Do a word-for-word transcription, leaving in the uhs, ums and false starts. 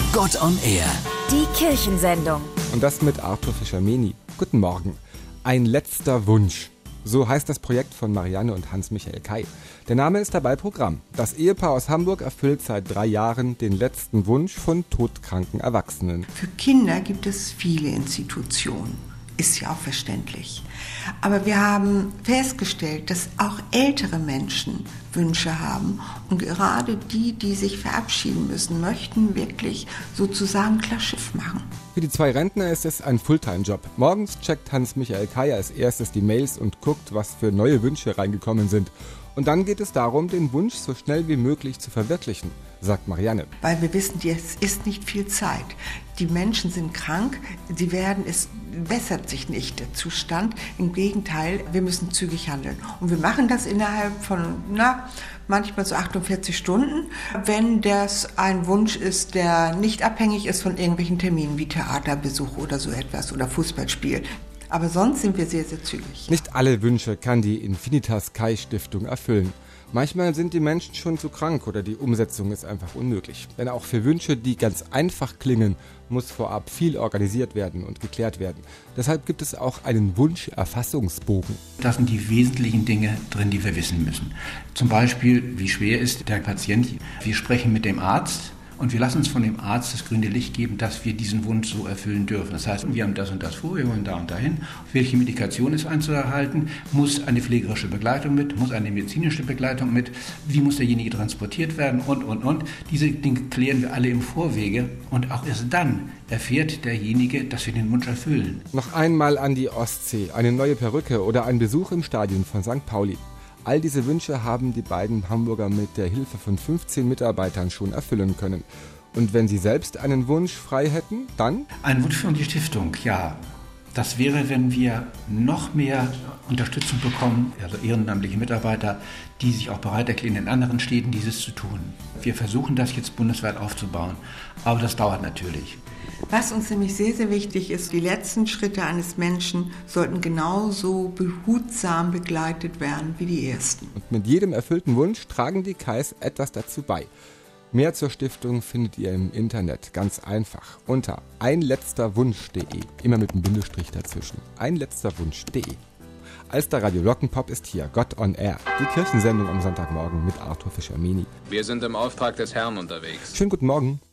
Gott on Air. Die Kirchensendung. Und das mit Arthur Fischer-Mehni. Guten Morgen. Ein letzter Wunsch. So heißt das Projekt von Marianne und Hans-Michael Kay. Der Name ist dabei Programm. Das Ehepaar aus Hamburg erfüllt seit drei Jahren den letzten Wunsch von todkranken Erwachsenen. Für Kinder gibt es viele Institutionen. Ist ja auch verständlich. Aber wir haben festgestellt, dass auch ältere Menschen Wünsche haben. Und gerade die, die sich verabschieden müssen, möchten wirklich sozusagen klar Schiff machen. Für die zwei Rentner ist es ein Fulltime-Job. Morgens checkt Hans-Michael Kay als erstes die Mails und guckt, was für neue Wünsche reingekommen sind. Und dann geht es darum, den Wunsch so schnell wie möglich zu verwirklichen, sagt Marianne. Weil wir wissen, es ist nicht viel Zeit. Die Menschen sind krank, sie werden, es bessert sich nicht der Zustand. Im Gegenteil, wir müssen zügig handeln. Und wir machen das innerhalb von, na, manchmal so achtundvierzig Stunden, wenn das ein Wunsch ist, der nicht abhängig ist von irgendwelchen Terminen wie Theaterbesuch oder so etwas oder Fußballspiel. Aber sonst sind wir sehr, sehr zügig. Nicht alle Wünsche kann die Infinitas Kay Stiftung erfüllen. Manchmal sind die Menschen schon zu krank oder die Umsetzung ist einfach unmöglich. Denn auch für Wünsche, die ganz einfach klingen, muss vorab viel organisiert werden und geklärt werden. Deshalb gibt es auch einen Wunscherfassungsbogen. Da sind die wesentlichen Dinge drin, die wir wissen müssen. Zum Beispiel, wie schwer ist der Patient? Wir sprechen mit dem Arzt. Und wir lassen uns von dem Arzt das grüne Licht geben, dass wir diesen Wunsch so erfüllen dürfen. Das heißt, wir haben das und das vor, wir wollen da und dahin. Welche Medikation ist einzuerhalten? Muss eine pflegerische Begleitung mit? Muss eine medizinische Begleitung mit? Wie muss derjenige transportiert werden? Und, und, und. Diese Dinge klären wir alle im Vorwege. Und auch erst dann erfährt derjenige, dass wir den Wunsch erfüllen. Noch einmal an die Ostsee, eine neue Perücke oder ein Besuch im Stadion von Sankt Pauli. All diese Wünsche haben die beiden Hamburger mit der Hilfe von fünfzehn Mitarbeitern schon erfüllen können. Und wenn sie selbst einen Wunsch frei hätten, dann? Ein Wunsch für die Stiftung, ja. Das wäre, wenn wir noch mehr Unterstützung bekommen, also ehrenamtliche Mitarbeiter, die sich auch bereit erklären, in anderen Städten dieses zu tun. Wir versuchen das jetzt bundesweit aufzubauen, aber das dauert natürlich. Was uns nämlich sehr, sehr wichtig ist, die letzten Schritte eines Menschen sollten genauso behutsam begleitet werden wie die ersten. Und mit jedem erfüllten Wunsch tragen die Kays etwas dazu bei. Mehr zur Stiftung findet ihr im Internet, ganz einfach, unter einletzterwunsch punkt de, immer mit einem Bindestrich dazwischen, einletzterwunsch punkt de. Als der Radio Lockenpop ist hier Gott on Air, die Kirchensendung am Sonntagmorgen mit Arthur Fischer-Mehni. Wir sind im Auftrag des Herrn unterwegs. Schönen guten Morgen.